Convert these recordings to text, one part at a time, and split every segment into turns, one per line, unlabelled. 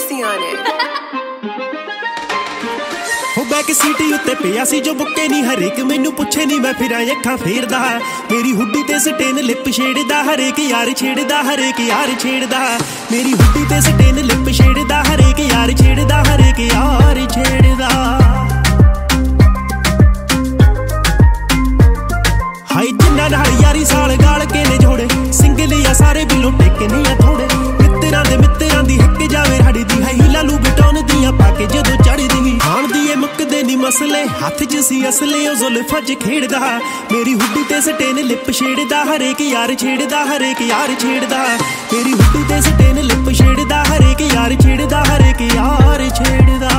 Juicy on it.
हो back seat उत्ते पिया सी जो बुक्के नी हरेक मैनू पुछे नी मैं फिरां अखां फेरदा मेरी हुड्डी ते स्टेन लिप छेड़दा हरेक यार छेड़दा हरेक यार छेड़दा मेरी हुड्डी ते स्टेन लिप छेड़दा हरेक यार छेड़दा हरेक यार छेड़दा हाय जिन्ना नाल यारी साल गाल के ने जोड़े सिंगल या सारे बिलो टेके नहीं थोड़े मित्तरां दी हिक जावे हड़ी दी है हीला लू बटौन दियां पाके जदों चढ़दी खाण दी ए मुक्कदे नी मसले हथ च सी असले ओ जुल्फां च खेड़दा मेरी हुड्डी ते स्टेन लिप छेड़दा हरेक यार छेड़दा हरेक यार छेड़दा मेरी हुड्डी ते स्टेन लिप छेड़दा हरेक यार छेड़दा हरेक यार छेड़दा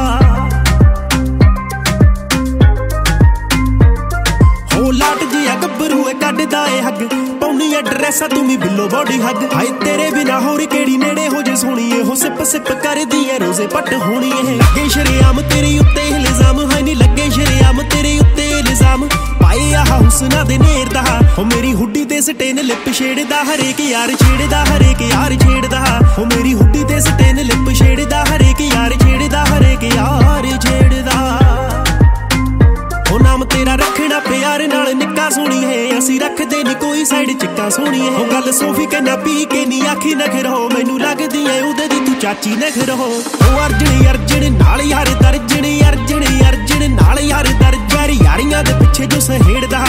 हो लाट जी गब्बरू कड्डदा ए हग पौनी ड्रेसा तू भी बिलो बॉडी हग हाय तेरे बिना होर केड़ी नेड़े हो जे सोहणीए हो सिप सिप करदी ऐ रोजे पट होनी ऐ लगे शरेआम तेरे उत्ते इल्जाम है नी लगे शरेआम तेरे उत्ते इल्जाम पाए आह हुस्ना दे नेरदा हो मेरी हुड्डी ते स्टेन लिप छेड़दा हरेक यार छेड़दा हरेक यार छेड़दा हो मेरी हुड्डी ते स्टेन लिप छेड़दा हरेक यार छेड़दा हरेक यार छेड़दा हो नाम तेरा रखना प्यार नाल निक्का सोहणी है असी रखदे नी कोई साइड चिक्का सोहणी है गल सोफी कहना पी के नी आखी नखर हो मैनू लगदी ऐ उदे दी तू चाची नखर हो अर्जन नाल यार दर्जन अर्जन अर्जन नाल यार दर्जन यारियां दे पिछे जो सहेड़दा